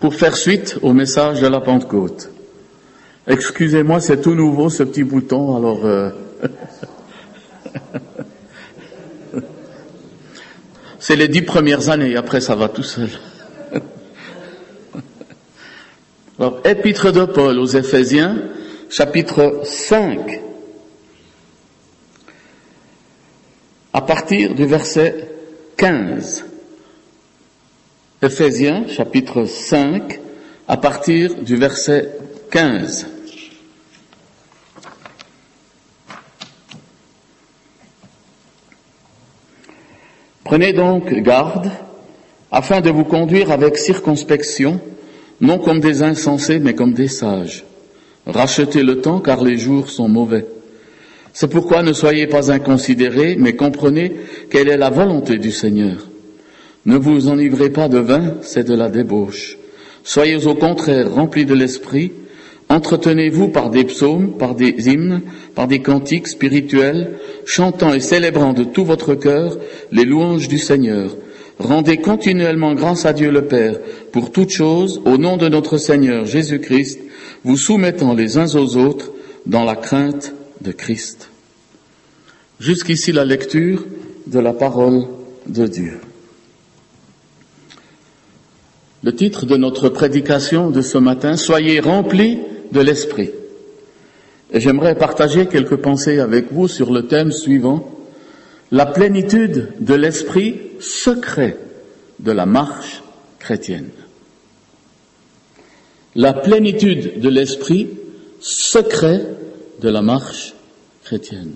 pour faire suite au message de la Pentecôte. Excusez-moi, c'est tout nouveau ce petit bouton, alors c'est les 10 premières années, après ça va tout seul. Alors, épître de Paul aux Éphésiens, chapitre 5, à partir du verset 15. Éphésiens, chapitre 5, à partir du verset 15. Prenez donc garde, afin de vous conduire avec circonspection, non comme des insensés, mais comme des sages. Rachetez le temps, car les jours sont mauvais. C'est pourquoi ne soyez pas inconsidérés, mais comprenez quelle est la volonté du Seigneur. Ne vous enivrez pas de vin, c'est de la débauche. Soyez au contraire remplis de l'esprit, entretenez-vous par des psaumes, par des hymnes, par des cantiques spirituels, chantant et célébrant de tout votre cœur les louanges du Seigneur. Rendez continuellement grâce à Dieu le Père pour toutes choses, au nom de notre Seigneur Jésus-Christ, vous soumettant les uns aux autres dans la crainte de Christ. Jusqu'ici la lecture de la parole de Dieu. Le titre de notre prédication de ce matin, « Soyez remplis de l'Esprit ». Et j'aimerais partager quelques pensées avec vous sur le thème suivant, la plénitude de l'Esprit secret de la marche chrétienne. La plénitude de l'Esprit secret de la marche chrétienne.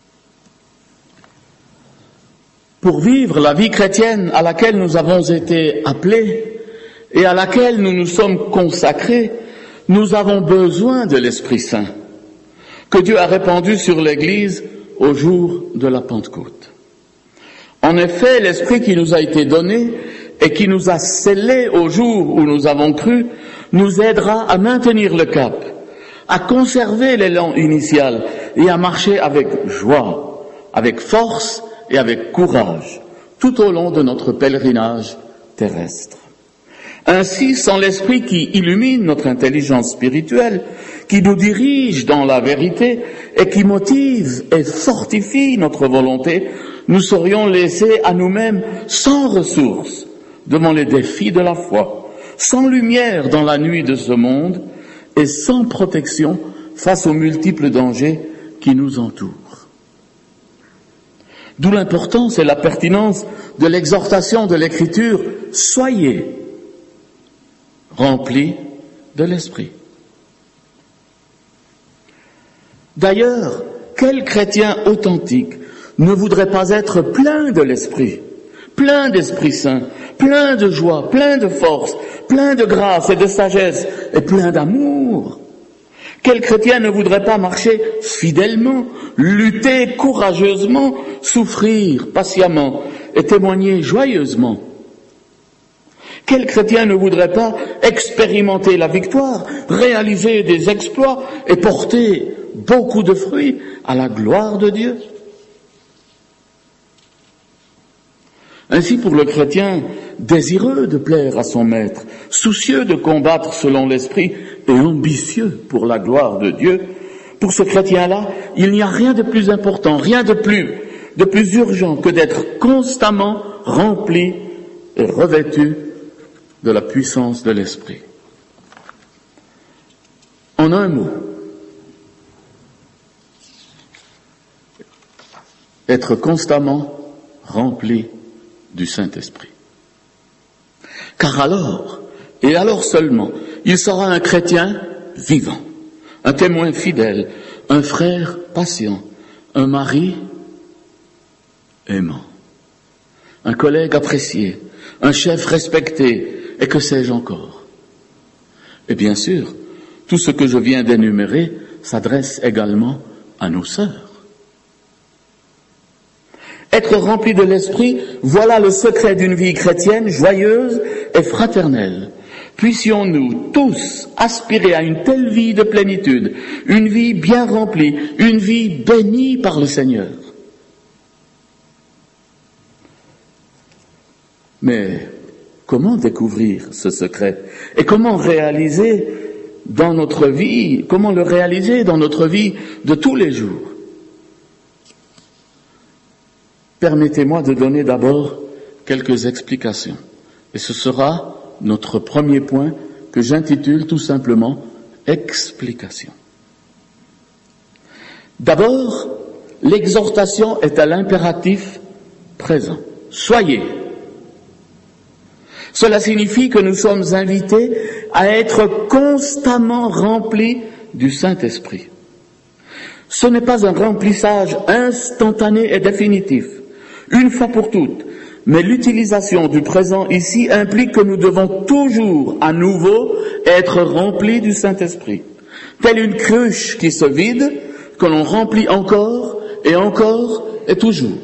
Pour vivre la vie chrétienne à laquelle nous avons été appelés et à laquelle nous nous sommes consacrés, nous avons besoin de l'Esprit Saint que Dieu a répandu sur l'Église au jour de la Pentecôte. En effet, l'Esprit qui nous a été donné et qui nous a scellés au jour où nous avons cru, nous aidera à maintenir le cap, à conserver l'élan initial et à marcher avec joie, avec force et avec courage, tout au long de notre pèlerinage terrestre. Ainsi, sans l'Esprit qui illumine notre intelligence spirituelle, qui nous dirige dans la vérité et qui motive et fortifie notre volonté, nous serions laissés à nous-mêmes sans ressources devant les défis de la foi, sans lumière dans la nuit de ce monde et sans protection face aux multiples dangers qui nous entourent. D'où l'importance et la pertinence de l'exhortation de l'Écriture « Soyez remplis de l'Esprit ». D'ailleurs, quel chrétien authentique ne voudrait pas être plein de l'Esprit, plein d'Esprit Saint, plein de joie, plein de force, plein de grâce et de sagesse et plein d'amour? Quel chrétien ne voudrait pas marcher fidèlement, lutter courageusement, souffrir patiemment et témoigner joyeusement? Quel chrétien ne voudrait pas expérimenter la victoire, réaliser des exploits et porter beaucoup de fruits à la gloire de Dieu? Ainsi, pour le chrétien désireux de plaire à son maître, soucieux de combattre selon l'esprit et ambitieux pour la gloire de Dieu, pour ce chrétien-là, il n'y a rien de plus important, rien de plus urgent que d'être constamment rempli et revêtu de la puissance de l'esprit. En un mot, être constamment rempli du Saint-Esprit. Car alors, et alors seulement, il sera un chrétien vivant, un témoin fidèle, un frère patient, un mari aimant, un collègue apprécié, un chef respecté, et que sais-je encore. Et bien sûr, tout ce que je viens d'énumérer s'adresse également à nos sœurs. Être rempli de l'Esprit, voilà le secret d'une vie chrétienne joyeuse et fraternelle. Puissions-nous tous aspirer à une telle vie de plénitude, une vie bien remplie, une vie bénie par le Seigneur. Mais comment découvrir ce secret et comment le réaliser dans notre vie de tous les jours. Permettez-moi de donner d'abord quelques explications. Et ce sera notre premier point que j'intitule tout simplement « Explication ». D'abord, l'exhortation est à l'impératif présent. Soyez. Cela signifie que nous sommes invités à être constamment remplis du Saint-Esprit. Ce n'est pas un remplissage instantané et définitif, une fois pour toutes, mais l'utilisation du présent ici implique que nous devons toujours à nouveau être remplis du Saint-Esprit. Telle une cruche qui se vide, que l'on remplit encore et toujours.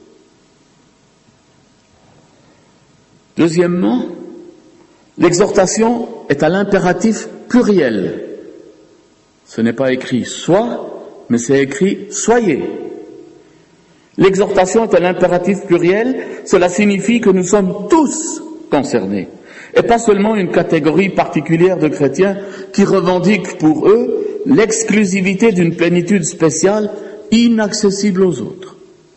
Deuxièmement, l'exhortation est à l'impératif pluriel. Ce n'est pas écrit « sois », mais c'est écrit « soyez ». L'exhortation est à l'impératif pluriel, cela signifie que nous sommes tous concernés, et pas seulement une catégorie particulière de chrétiens qui revendiquent pour eux l'exclusivité d'une plénitude spéciale inaccessible aux autres.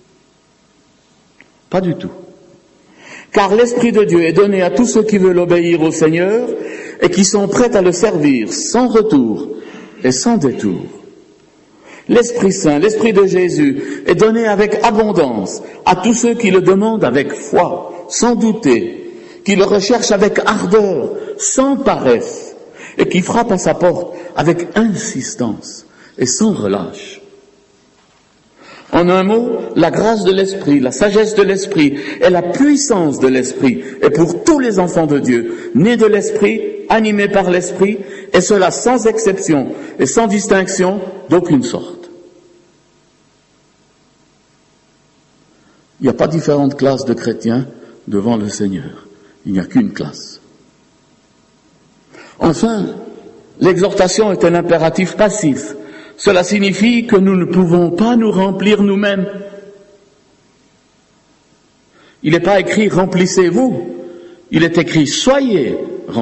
Pas du tout. Car l'Esprit de Dieu est donné à tous ceux qui veulent obéir au Seigneur et qui sont prêts à le servir sans retour et sans détour. L'Esprit Saint, l'Esprit de Jésus, est donné avec abondance à tous ceux qui le demandent avec foi, sans douter, qui le recherchent avec ardeur, sans paresse, et qui frappent à sa porte avec insistance et sans relâche. En un mot, la grâce de l'Esprit, la sagesse de l'Esprit et la puissance de l'Esprit est pour tous les enfants de Dieu, nés de l'Esprit, animés par l'Esprit, et cela sans exception et sans distinction d'aucune sorte. Il n'y a pas différentes classes de chrétiens devant le Seigneur. Il n'y a qu'une classe. Enfin, l'exhortation est un impératif passif. Cela signifie que nous ne pouvons pas nous remplir nous-mêmes. Il n'est pas écrit « remplissez-vous », il est écrit « soyez remplis ».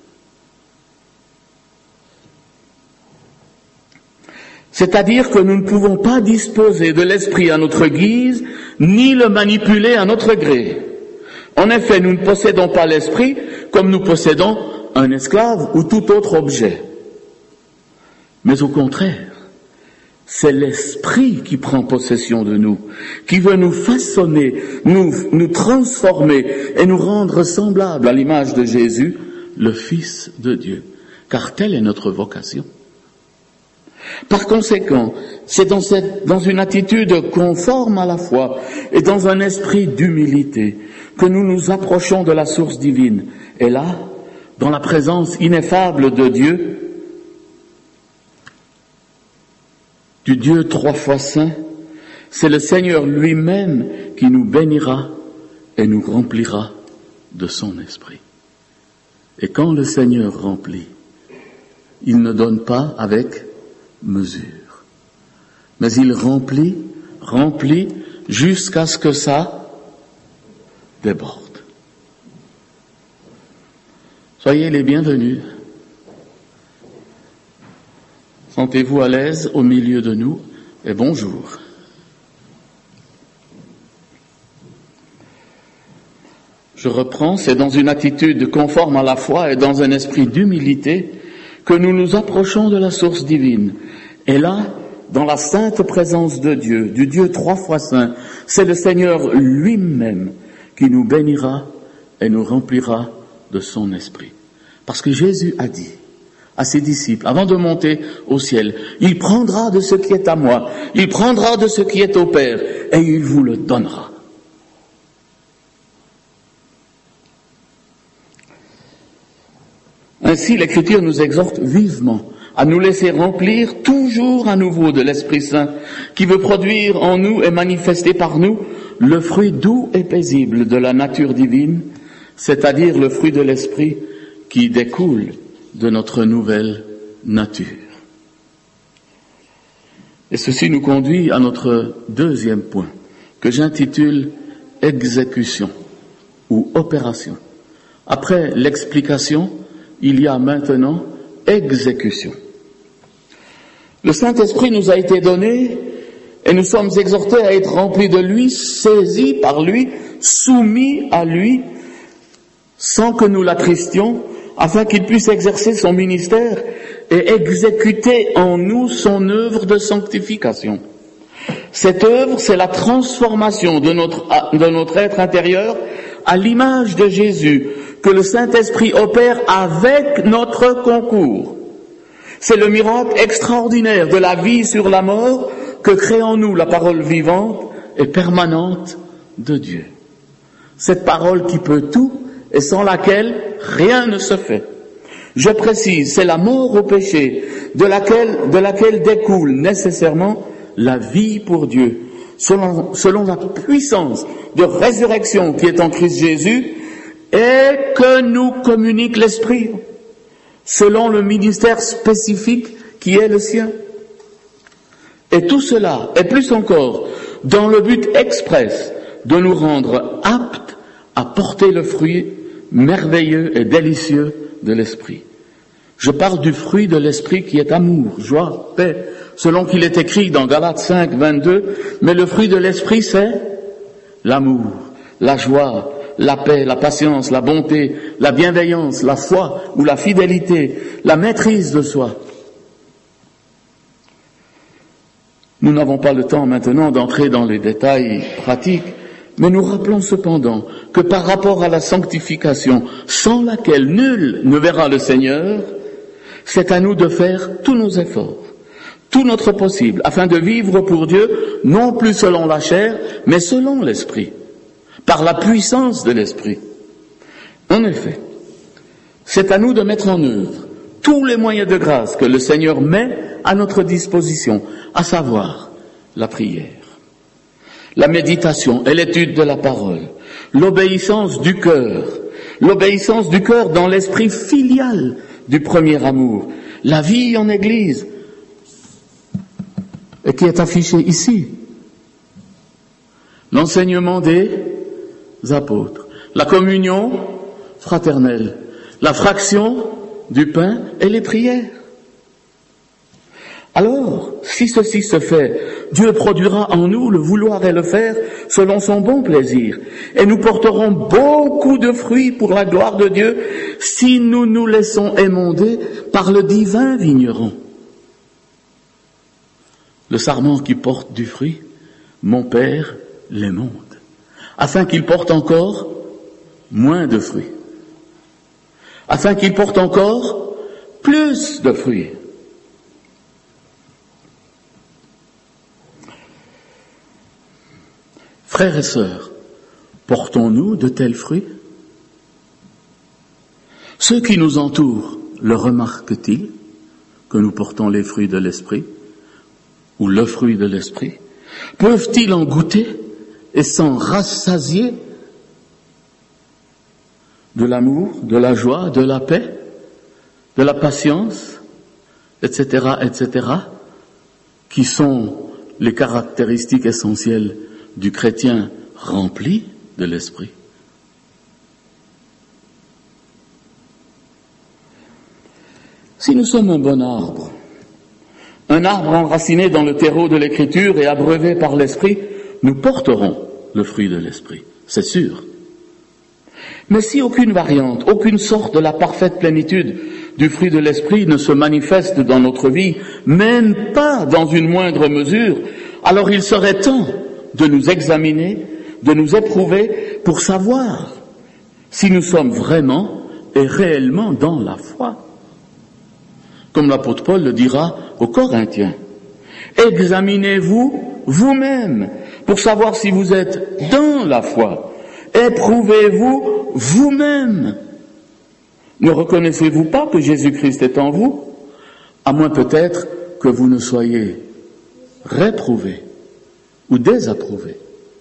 C'est-à-dire que nous ne pouvons pas disposer de l'Esprit à notre guise, ni le manipuler à notre gré. En effet, nous ne possédons pas l'Esprit comme nous possédons un esclave ou tout autre objet. Mais au contraire, c'est l'Esprit qui prend possession de nous, qui veut nous façonner, nous transformer et nous rendre semblables à l'image de Jésus, le Fils de Dieu. Car telle est notre vocation. Par conséquent, c'est dans une attitude conforme à la foi et dans un esprit d'humilité que nous nous approchons de la source divine. Et là, dans la présence ineffable de Dieu, du Dieu 3 fois saint, c'est le Seigneur lui-même qui nous bénira et nous remplira de son esprit. Et quand le Seigneur remplit, il ne donne pas avec mesure, mais il remplit jusqu'à ce que ça déborde. Soyez les bienvenus. Sentez-vous à l'aise au milieu de nous et bonjour. Je reprends, c'est dans une attitude conforme à la foi et dans un esprit d'humilité que nous nous approchons de la source divine. Et là, dans la sainte présence de Dieu, du Dieu 3 fois saint, c'est le Seigneur lui-même qui nous bénira et nous remplira de son esprit. Parce que Jésus a dit à ses disciples, avant de monter au ciel, il prendra de ce qui est à moi, il prendra de ce qui est au Père, et il vous le donnera. Ainsi, l'Écriture nous exhorte vivement à nous laisser remplir toujours à nouveau de l'Esprit Saint, qui veut produire en nous et manifester par nous le fruit doux et paisible de la nature divine, c'est-à-dire le fruit de l'Esprit qui découle de notre nouvelle nature. Et ceci nous conduit à notre deuxième point, que j'intitule exécution ou opération. Après l'explication, il y a maintenant exécution. Le Saint-Esprit nous a été donné et nous sommes exhortés à être remplis de lui, saisis par lui, soumis à lui, sans que nous l'attristions, afin qu'il puisse exercer son ministère et exécuter en nous son œuvre de sanctification. Cette œuvre, c'est la transformation de notre être intérieur à l'image de Jésus, que le Saint-Esprit opère avec notre concours. C'est le miracle extraordinaire de la vie sur la mort que crée en nous la parole vivante et permanente de Dieu. Cette parole qui peut tout et sans laquelle rien ne se fait. Je précise, c'est la mort au péché de laquelle découle nécessairement la vie pour Dieu, selon la puissance de résurrection qui est en Christ Jésus et que nous communique l'Esprit, selon le ministère spécifique qui est le sien. Et tout cela, et plus encore, dans le but express de nous rendre aptes à porter le fruit merveilleux et délicieux de l'Esprit. Je parle du fruit de l'Esprit qui est amour, joie, paix, selon qu'il est écrit dans Galates 5, 22, mais le fruit de l'Esprit c'est l'amour, la joie, la paix, la patience, la bonté, la bienveillance, la foi ou la fidélité, la maîtrise de soi. Nous n'avons pas le temps maintenant d'entrer dans les détails pratiques, mais nous rappelons cependant que par rapport à la sanctification, sans laquelle nul ne verra le Seigneur, c'est à nous de faire tous nos efforts, tout notre possible, afin de vivre pour Dieu, non plus selon la chair, mais selon l'Esprit, par la puissance de l'Esprit. En effet, c'est à nous de mettre en œuvre tous les moyens de grâce que le Seigneur met à notre disposition, à savoir la prière, la méditation et l'étude de la parole, l'obéissance du cœur dans l'esprit filial du premier amour, la vie en Église, et qui est affichée ici, l'enseignement des apôtres, la communion fraternelle, la fraction du pain et les prières. Alors, si ceci se fait, Dieu produira en nous le vouloir et le faire selon son bon plaisir, et nous porterons beaucoup de fruits pour la gloire de Dieu si nous nous laissons émonder par le divin vigneron. Le sarment qui porte du fruit, mon Père l'émonde, afin qu'il porte encore moins de fruits, afin qu'il porte encore plus de fruits. Frères et sœurs, portons-nous de tels fruits? Ceux qui nous entourent le remarquent-ils que nous portons les fruits de l'Esprit ou le fruit de l'Esprit? Peuvent-ils en goûter et s'en rassasier de l'amour, de la joie, de la paix, de la patience, etc., etc., qui sont les caractéristiques essentielles du chrétien rempli de l'Esprit? Si nous sommes un bon arbre, un arbre enraciné dans le terreau de l'Écriture et abreuvé par l'Esprit, nous porterons le fruit de l'Esprit, c'est sûr. Mais si aucune variante, aucune sorte de la parfaite plénitude du fruit de l'Esprit ne se manifeste dans notre vie, même pas dans une moindre mesure, alors il serait temps de nous examiner, de nous éprouver pour savoir si nous sommes vraiment et réellement dans la foi. Comme l'apôtre Paul le dira aux Corinthiens, examinez-vous vous-même pour savoir si vous êtes dans la foi. Éprouvez-vous vous-même. Ne reconnaissez-vous pas que Jésus-Christ est en vous, à moins peut-être que vous ne soyez réprouvés ou désapprouvés.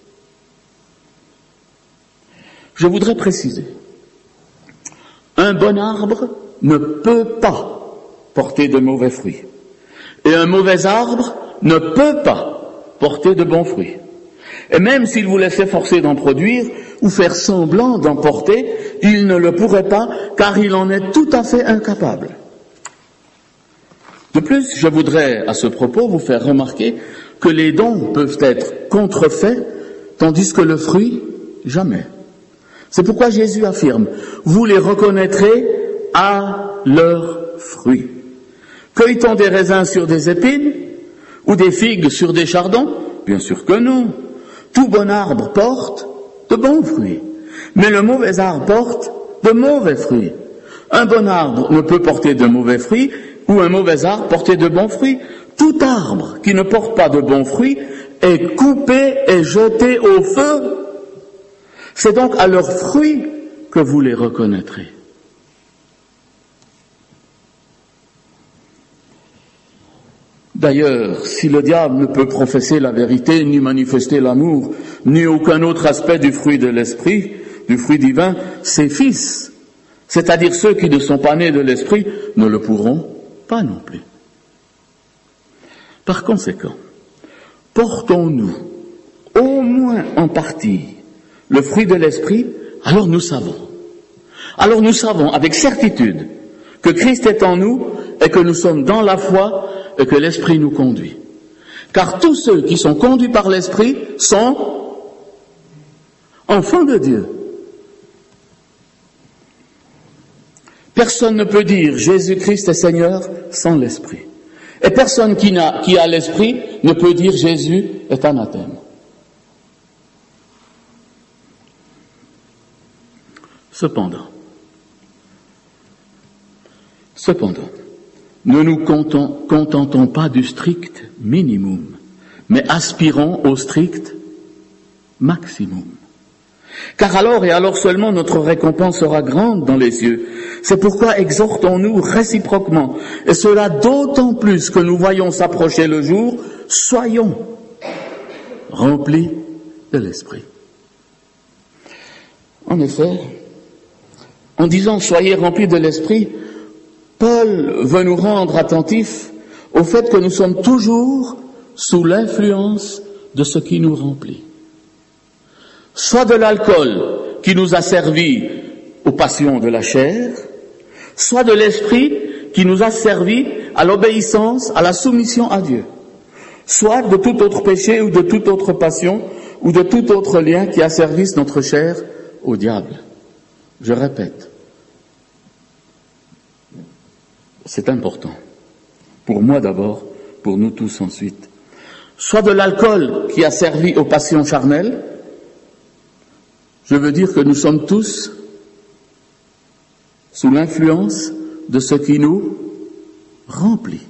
Je voudrais préciser, un bon arbre ne peut pas porter de mauvais fruits, et un mauvais arbre ne peut pas porter de bons fruits. Et même s'il voulait s'efforcer d'en produire ou faire semblant d'en porter, il ne le pourrait pas, car il en est tout à fait incapable. De plus, je voudrais à ce propos vous faire remarquer que les dons peuvent être contrefaits, tandis que le fruit, jamais. C'est pourquoi Jésus affirme, vous les reconnaîtrez à leurs fruits. Cueille-t-on des raisins sur des épines ou des figues sur des chardons? Bien sûr que non. Tout bon arbre porte de bons fruits, mais le mauvais arbre porte de mauvais fruits. Un bon arbre ne peut porter de mauvais fruits, ou un mauvais arbre porter de bons fruits. Tout arbre qui ne porte pas de bons fruits est coupé et jeté au feu. C'est donc à leurs fruits que vous les reconnaîtrez. D'ailleurs, si le diable ne peut professer la vérité, ni manifester l'amour, ni aucun autre aspect du fruit de l'esprit, du fruit divin, ses fils, c'est-à-dire ceux qui ne sont pas nés de l'esprit, ne le pourront pas non plus. Par conséquent, portons-nous au moins en partie le fruit de l'esprit, alors nous savons avec certitude que Christ est en nous et que nous sommes dans la foi et que l'esprit nous conduit. Car tous ceux qui sont conduits par l'esprit sont enfants de Dieu. Personne ne peut dire Jésus-Christ est Seigneur sans l'esprit. Et personne qui a l'esprit ne peut dire Jésus est anathème. Cependant, ne nous contentons pas du strict minimum, mais aspirons au strict maximum. Car alors seulement notre récompense sera grande dans les cieux. C'est pourquoi exhortons-nous réciproquement, et cela d'autant plus que nous voyons s'approcher le jour, soyons remplis de l'Esprit. En effet, en disant soyez remplis de l'Esprit, Paul veut nous rendre attentifs au fait que nous sommes toujours sous l'influence de ce qui nous remplit. Soit de l'alcool qui nous a servi aux passions de la chair, soit de l'esprit qui nous a servi à l'obéissance, à la soumission à Dieu, soit de tout autre péché ou de toute autre passion ou de tout autre lien qui asservisse notre chair au diable. Je répète, c'est important, pour moi d'abord, pour nous tous ensuite, soit de l'alcool qui a servi aux passions charnelles. Je veux dire que nous sommes tous sous l'influence de ce qui nous remplit.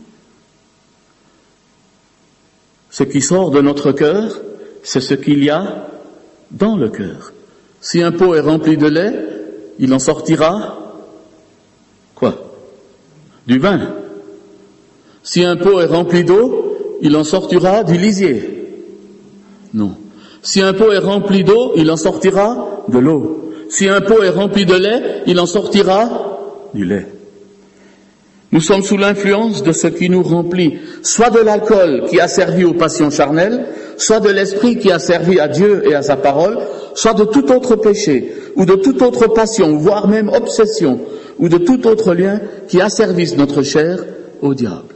Ce qui sort de notre cœur, c'est ce qu'il y a dans le cœur. Si un pot est rempli de lait, il en sortira quoi? Du vin. Si un pot est rempli d'eau, il en sortira du lisier. Non. Si un pot est rempli d'eau, il en sortira de l'eau. Si un pot est rempli de lait, il en sortira du lait. Nous sommes sous l'influence de ce qui nous remplit, soit de l'alcool qui a servi aux passions charnelles, soit de l'esprit qui a servi à Dieu et à sa parole, soit de tout autre péché, ou de toute autre passion, voire même obsession, ou de tout autre lien qui asservisse notre chair au diable.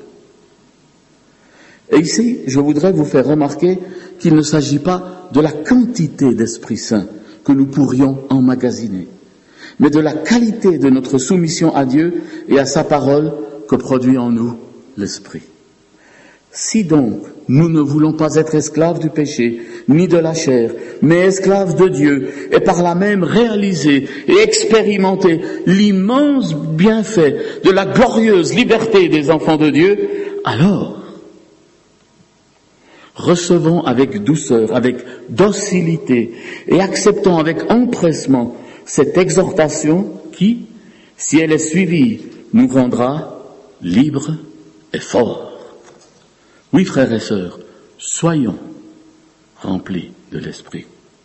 Et ici, je voudrais vous faire remarquer qu'il ne s'agit pas de la quantité d'Esprit Saint que nous pourrions emmagasiner, mais de la qualité de notre soumission à Dieu et à sa parole que produit en nous l'Esprit. Si donc nous ne voulons pas être esclaves du péché, ni de la chair, mais esclaves de Dieu, et par là même réaliser et expérimenter l'immense bienfait de la glorieuse liberté des enfants de Dieu, alors recevons avec douceur, avec docilité et acceptons avec empressement cette exhortation qui, si elle est suivie, nous rendra libres et forts. Oui, frères et sœurs, soyons remplis de l'Esprit.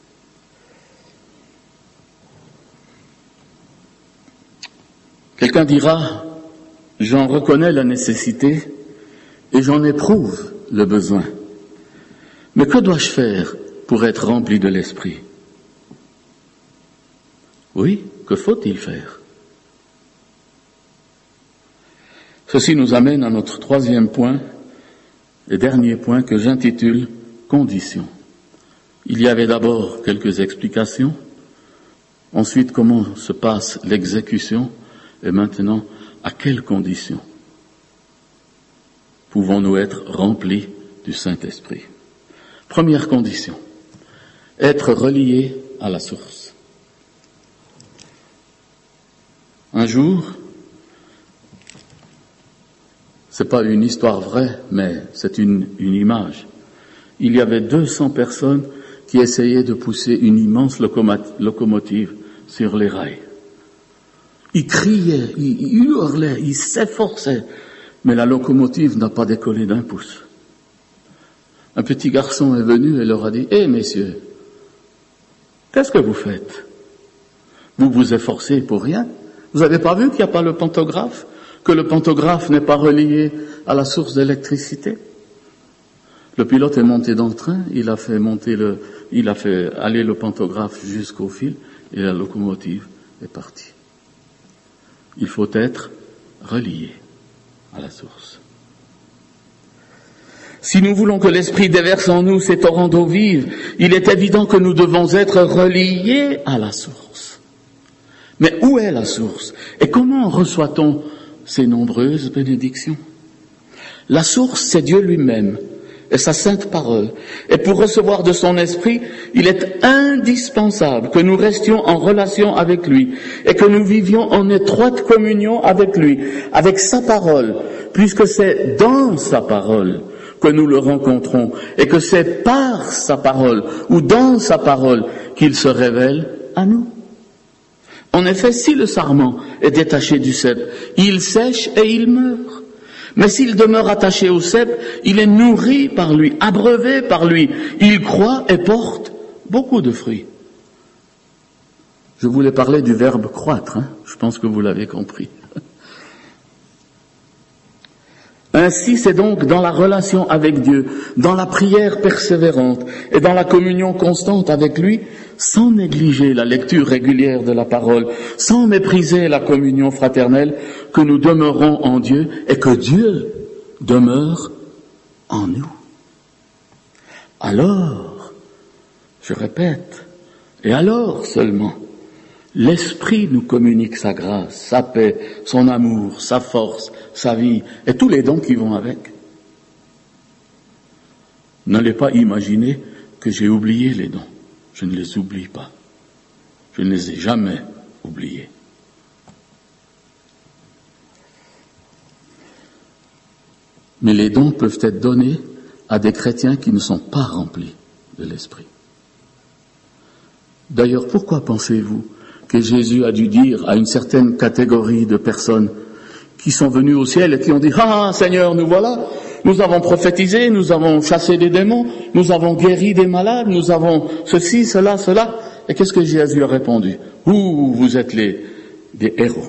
Quelqu'un dira, j'en reconnais la nécessité et j'en éprouve le besoin. Mais que dois-je faire pour être rempli de l'Esprit? Oui, que faut-il faire? Ceci nous amène à notre troisième point, et dernier point que j'intitule « Conditions ». Il y avait d'abord quelques explications, ensuite comment se passe l'exécution, et maintenant à quelles conditions pouvons-nous être remplis du Saint-Esprit. Première condition, être relié à la source. Un jour, c'est pas une histoire vraie, mais c'est une image. Il y avait 200 personnes qui essayaient de pousser une immense locomotive sur les rails. Ils criaient, ils hurlaient, ils s'efforçaient, mais la locomotive n'a pas décollé d'un pouce. Un petit garçon est venu et leur a dit « Eh messieurs, qu'est-ce que vous faites? Vous vous efforcez pour rien? Vous n'avez pas vu qu'il n'y a pas le pantographe? Que le pantographe n'est pas relié à la source d'électricité ?» Le pilote est monté dans le train, il a fait aller le pantographe jusqu'au fil et la locomotive est partie. Il faut être relié à la source. Si nous voulons que l'Esprit déverse en nous ces torrents d'eau vive, il est évident que nous devons être reliés à la source. Mais où est la source? Et comment reçoit-on ces nombreuses bénédictions? La source, c'est Dieu lui-même et sa sainte parole. Et pour recevoir de son esprit, il est indispensable que nous restions en relation avec lui et que nous vivions en étroite communion avec lui, avec sa parole, puisque c'est dans sa parole que nous le rencontrons et que c'est par sa parole ou dans sa parole qu'il se révèle à nous. En effet, si le sarment est détaché du cep, il sèche et il meurt. Mais s'il demeure attaché au cep, il est nourri par lui, abreuvé par lui. Il croît et porte beaucoup de fruits. Je voulais parler du verbe croître, je pense que vous l'avez compris. Ainsi, c'est donc dans la relation avec Dieu, dans la prière persévérante et dans la communion constante avec lui, sans négliger la lecture régulière de la parole, sans mépriser la communion fraternelle, que nous demeurons en Dieu et que Dieu demeure en nous. Alors, je répète, et alors seulement, l'Esprit nous communique sa grâce, sa paix, son amour, sa force, sa vie et tous les dons qui vont avec. N'allez pas imaginer que j'ai oublié les dons. Je ne les oublie pas. Je ne les ai jamais oubliés. Mais les dons peuvent être donnés à des chrétiens qui ne sont pas remplis de l'Esprit. D'ailleurs, pourquoi pensez-vous que Jésus a dû dire à une certaine catégorie de personnes qui sont venues au ciel et qui ont dit « Ah, Seigneur, nous voilà, nous avons prophétisé, nous avons chassé des démons, nous avons guéri des malades, nous avons ceci, cela, cela. » Et qu'est-ce que Jésus a répondu? « Vous êtes des héros.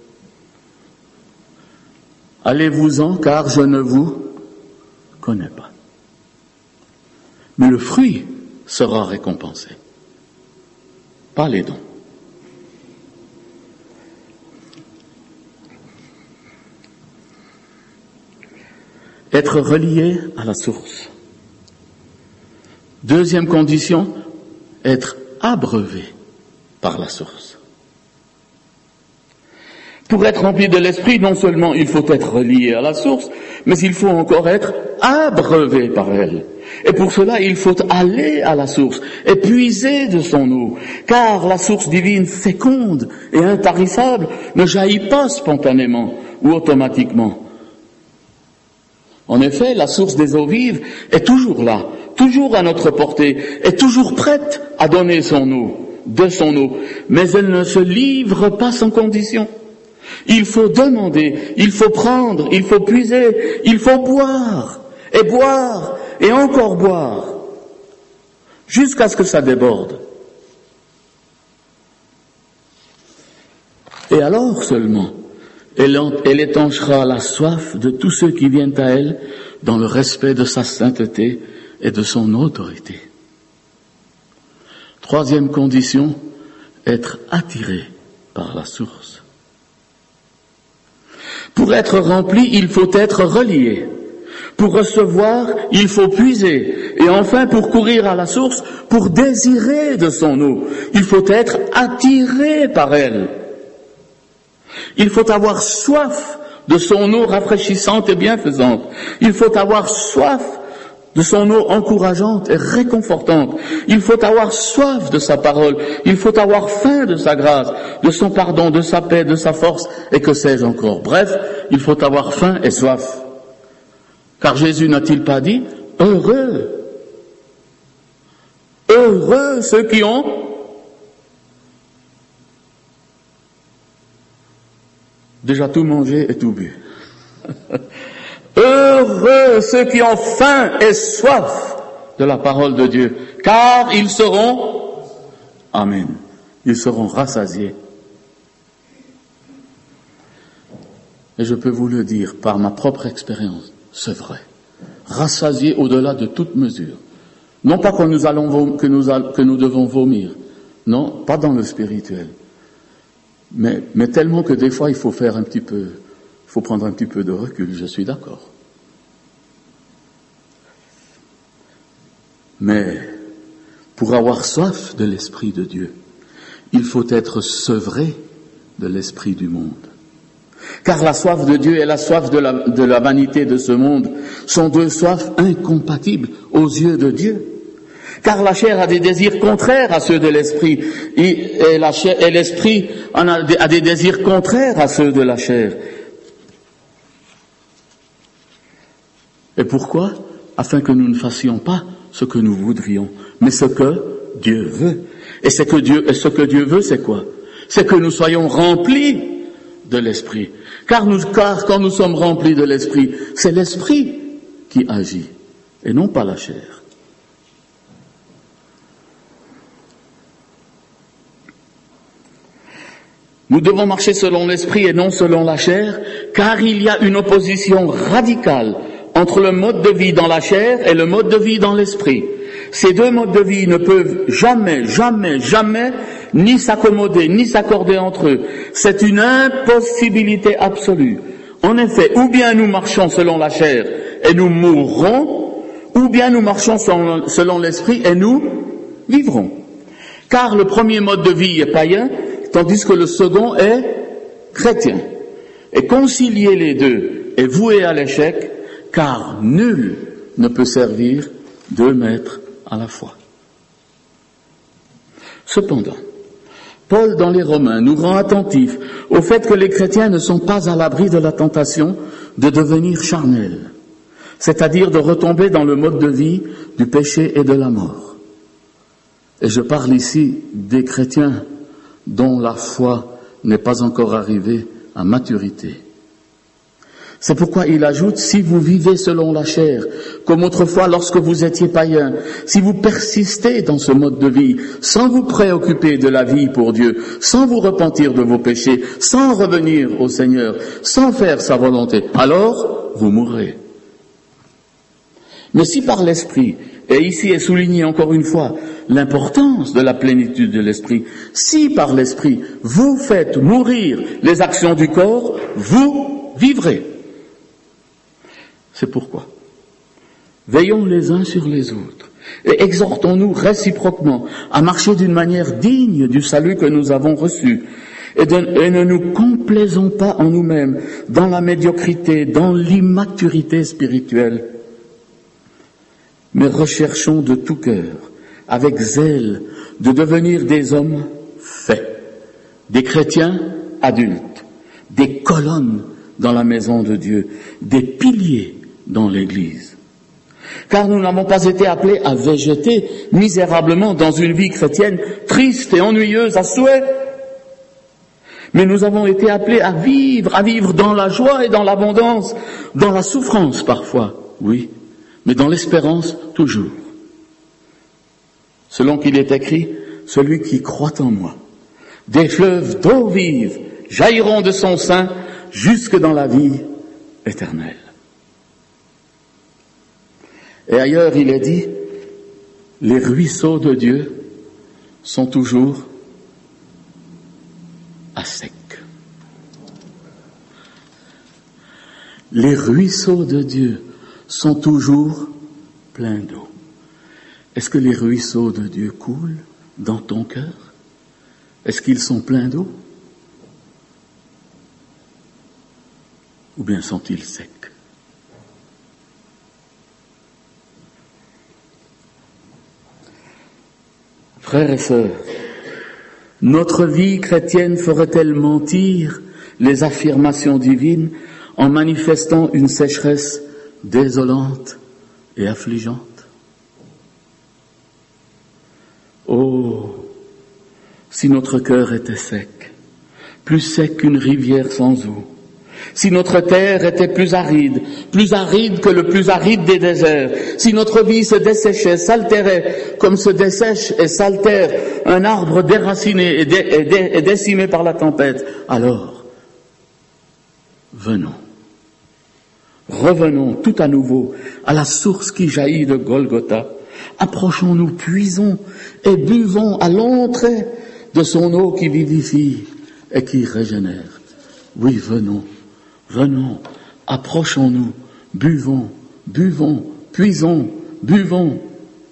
Allez-vous-en, car je ne vous connais pas. » Mais le fruit sera récompensé, pas les dons. Être relié à la source. Deuxième condition, être abreuvé par la source. Pour être rempli de l'Esprit, non seulement il faut être relié à la source, mais il faut encore être abreuvé par elle. Et pour cela, il faut aller à la source et puiser de son eau, car la source divine féconde et intarissable ne jaillit pas spontanément ou automatiquement. En effet, la source des eaux vives est toujours là, toujours à notre portée, est toujours prête à donner son eau, de son eau, mais elle ne se livre pas sans condition. Il faut demander, il faut prendre, il faut puiser, il faut boire et encore boire, jusqu'à ce que ça déborde. Et alors seulement, elle étanchera la soif de tous ceux qui viennent à elle dans le respect de sa sainteté et de son autorité. Troisième condition, être attiré par la source. Pour être rempli, il faut être relié. Pour recevoir, il faut puiser. Et enfin, pour courir à la source, pour désirer de son eau, il faut être attiré par elle. Il faut avoir soif de son eau rafraîchissante et bienfaisante. Il faut avoir soif de son eau encourageante et réconfortante. Il faut avoir soif de sa parole. Il faut avoir faim de sa grâce, de son pardon, de sa paix, de sa force, et que sais-je encore. Bref, il faut avoir faim et soif. Car Jésus n'a-t-il pas dit, heureux ceux qui ont déjà tout mangé et tout bu. Heureux ceux qui ont faim et soif de la parole de Dieu, car ils seront, amen, ils seront rassasiés. Et je peux vous le dire par ma propre expérience, c'est vrai, rassasiés au-delà de toute mesure. Non pas que nous devons vomir, non, pas dans le spirituel, mais tellement que des fois il faut faire il faut prendre un petit peu de recul, je suis d'accord. Mais pour avoir soif de l'Esprit de Dieu, il faut être sevré de l'esprit du monde. Car la soif de Dieu et la soif de la vanité de ce monde sont deux soifs incompatibles aux yeux de Dieu. Car la chair a des désirs contraires à ceux de l'esprit, et l'esprit a des désirs contraires à ceux de la chair. Et pourquoi? Afin que nous ne fassions pas ce que nous voudrions, mais ce que Dieu veut. Et ce que Dieu veut, c'est quoi? C'est que nous soyons remplis de l'Esprit. Car quand nous sommes remplis de l'Esprit, c'est l'Esprit qui agit, et non pas la chair. Nous devons marcher selon l'Esprit et non selon la chair, car il y a une opposition radicale entre le mode de vie dans la chair et le mode de vie dans l'Esprit. Ces deux modes de vie ne peuvent jamais ni s'accommoder, ni s'accorder entre eux. C'est une impossibilité absolue. En effet, ou bien nous marchons selon la chair et nous mourrons, ou bien nous marchons selon l'Esprit et nous vivrons. Car le premier mode de vie est païen, tandis que le second est chrétien. Et concilier les deux est voué à l'échec, car nul ne peut servir deux maîtres à la fois. Cependant, Paul dans les Romains nous rend attentifs au fait que les chrétiens ne sont pas à l'abri de la tentation de devenir charnels, c'est-à-dire de retomber dans le mode de vie du péché et de la mort. Et je parle ici des chrétiens dont la foi n'est pas encore arrivée à maturité. C'est pourquoi il ajoute, si vous vivez selon la chair, comme autrefois lorsque vous étiez païens, si vous persistez dans ce mode de vie, sans vous préoccuper de la vie pour Dieu, sans vous repentir de vos péchés, sans revenir au Seigneur, sans faire sa volonté, alors vous mourrez. Mais si par l'Esprit, et ici est souligné encore une fois l'importance de la plénitude de l'Esprit, si par l'Esprit vous faites mourir les actions du corps, vous vivrez. C'est pourquoi veillons les uns sur les autres et exhortons-nous réciproquement à marcher d'une manière digne du salut que nous avons reçu et ne nous complaisons pas en nous-mêmes dans la médiocrité, dans l'immaturité spirituelle, mais recherchons de tout cœur, avec zèle, de devenir des hommes faits, des chrétiens adultes, des colonnes dans la maison de Dieu, des piliers dans l'Église. Car nous n'avons pas été appelés à végéter misérablement dans une vie chrétienne triste et ennuyeuse à souhait, mais nous avons été appelés à vivre dans la joie et dans l'abondance, dans la souffrance parfois, oui, mais dans l'espérance toujours. Selon qu'il est écrit, celui qui croit en moi, des fleuves d'eau vive jailliront de son sein jusque dans la vie éternelle. Et ailleurs, il est dit, les ruisseaux de Dieu sont toujours à sec. Les ruisseaux de Dieu sont toujours pleins d'eau. Est-ce que les ruisseaux de Dieu coulent dans ton cœur? Est-ce qu'ils sont pleins d'eau? Ou bien sont-ils secs? Frères et sœurs, notre vie chrétienne ferait-elle mentir les affirmations divines en manifestant une sécheresse désolante et affligeante? Oh, si notre cœur était sec, plus sec qu'une rivière sans eau, si notre terre était plus aride que le plus aride des déserts, si notre vie se desséchait, s'altérait comme se dessèche et s'altère un arbre déraciné et décimé par la tempête, alors, revenons tout à nouveau à la source qui jaillit de Golgotha. Approchons-nous, puisons et buvons à l'entrée de son eau qui vivifie et qui régénère. Oui, venons, approchons-nous, buvons, puisons, buvons.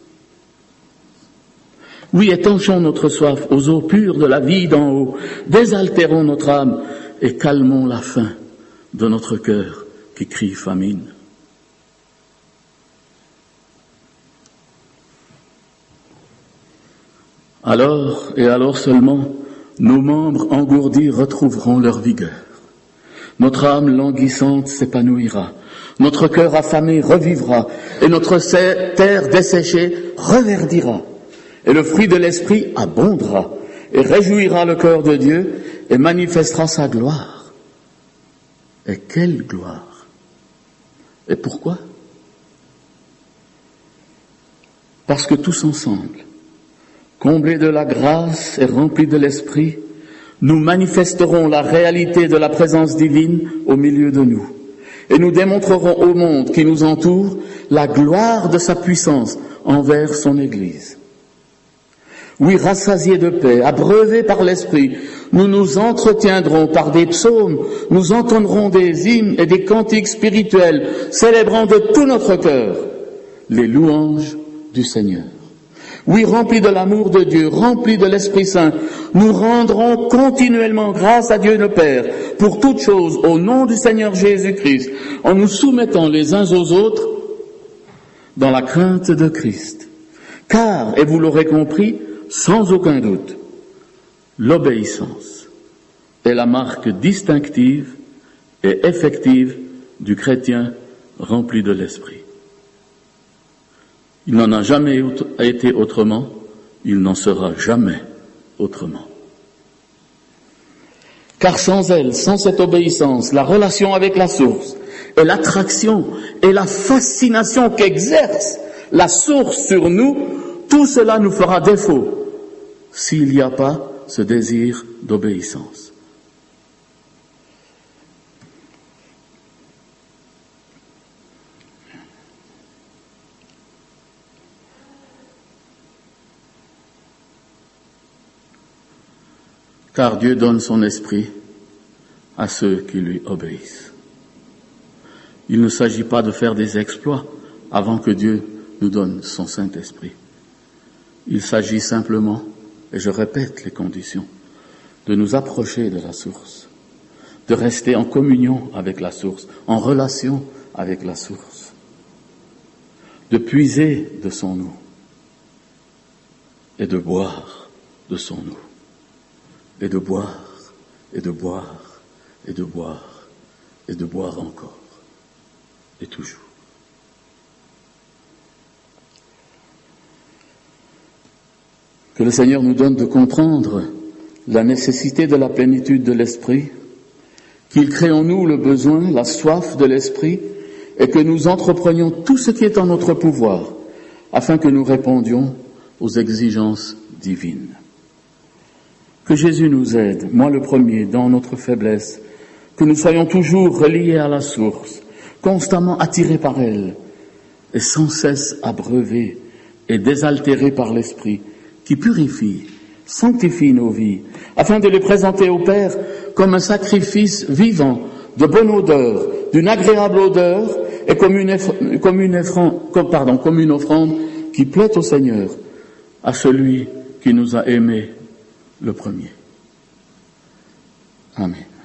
Oui, étanchons notre soif aux eaux pures de la vie d'en haut, désaltérons notre âme et calmons la faim de notre cœur qui crie famine. Alors, et alors seulement, nos membres engourdis retrouveront leur vigueur. Notre âme languissante s'épanouira, notre cœur affamé revivra, et notre terre desséchée reverdira. Et le fruit de l'esprit abondera, et réjouira le cœur de Dieu, et manifestera sa gloire. Et quelle gloire! Et pourquoi? Parce que tous ensemble, comblés de la grâce et remplis de l'esprit, nous manifesterons la réalité de la présence divine au milieu de nous. Et nous démontrerons au monde qui nous entoure la gloire de sa puissance envers son Église. Oui, rassasiés de paix, abreuvés par l'Esprit, nous nous entretiendrons par des psaumes, nous entendrons des hymnes et des cantiques spirituels, célébrant de tout notre cœur les louanges du Seigneur. Oui, remplis de l'amour de Dieu, remplis de l'Esprit Saint, nous rendrons continuellement grâce à Dieu le Père pour toutes choses au nom du Seigneur Jésus-Christ, en nous soumettant les uns aux autres dans la crainte de Christ. Car, et vous l'aurez compris, sans aucun doute, l'obéissance est la marque distinctive et effective du chrétien rempli de l'Esprit. Il n'en a jamais été autrement, il n'en sera jamais autrement. Car sans elle, sans cette obéissance, la relation avec la source et l'attraction et la fascination qu'exerce la source sur nous, tout cela nous fera défaut s'il n'y a pas ce désir d'obéissance. Car Dieu donne son esprit à ceux qui lui obéissent. Il ne s'agit pas de faire des exploits avant que Dieu nous donne son Saint-Esprit. Il s'agit simplement, et je répète les conditions, de nous approcher de la source, de rester en communion avec la source, en relation avec la source, de puiser de son eau et de boire de son eau. Et de boire, et de boire, et de boire, et de boire encore, et toujours. Que le Seigneur nous donne de comprendre la nécessité de la plénitude de l'Esprit, qu'il crée en nous le besoin, la soif de l'Esprit, et que nous entreprenions tout ce qui est en notre pouvoir, afin que nous répondions aux exigences divines. Que Jésus nous aide, moi le premier, dans notre faiblesse, que nous soyons toujours reliés à la source, constamment attirés par elle, et sans cesse abreuvés et désaltérés par l'Esprit, qui purifie sanctifie nos vies, afin de les présenter au Père comme un sacrifice vivant, de bonne odeur, d'une agréable odeur, et comme une offrande qui plaît au Seigneur, à celui qui nous a aimés le premier. Amen.